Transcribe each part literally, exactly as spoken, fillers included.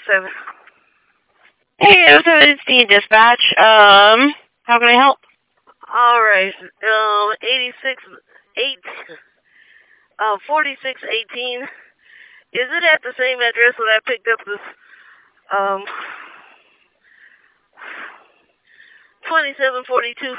seven. Hey, oh seven, it's the dispatch. Um, how can I help? Alright, um, eighty-six, eight, uh, forty-six eighteen. Is it at the same address that I picked up this, um, twenty-seven forty-two?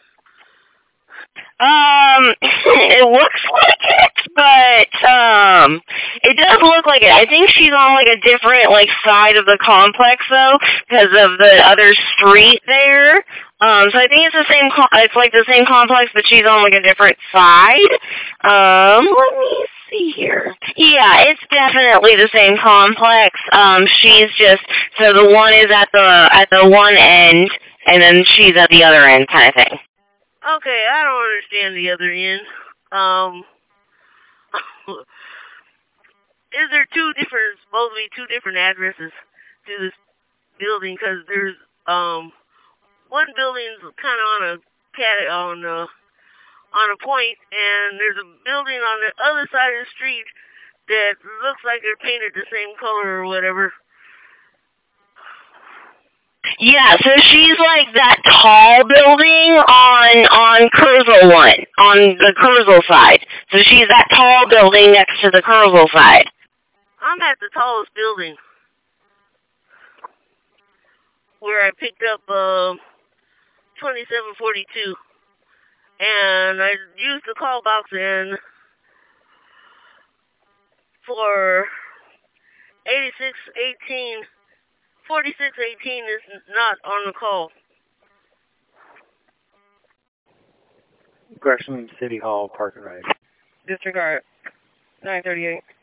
Um, it looks like it, but, um, it does look like it. I think she's on, like, a different, like, side of the complex, though, because of the other street there. Um, so I think it's the same, co- it's, like, the same complex, but she's on, like, a different side. Um, let me see here. Yeah, it's definitely the same complex. Um, she's just, so the one is at the, at the one end, and then she's at the other end, kind of thing. Okay, I don't understand the other end. Um, is there two different, supposed to be two different addresses to this building? Because there's, um, one building's kind of on a cat on a on a point, and there's a building on the other side of the street that looks like they're painted the same color or whatever. Yeah, so she's like that tall building on on Kurzel one, on the Kurzel side. So she's that tall building next to the Kurzel side. I'm at the tallest building where I picked up uh, twenty-seven forty-two, and I used the call box in for eighty-six eighteen. forty-six eighteen is not on the call. Gresham City Hall Park and Ride. Disregard. nine thirty-eight.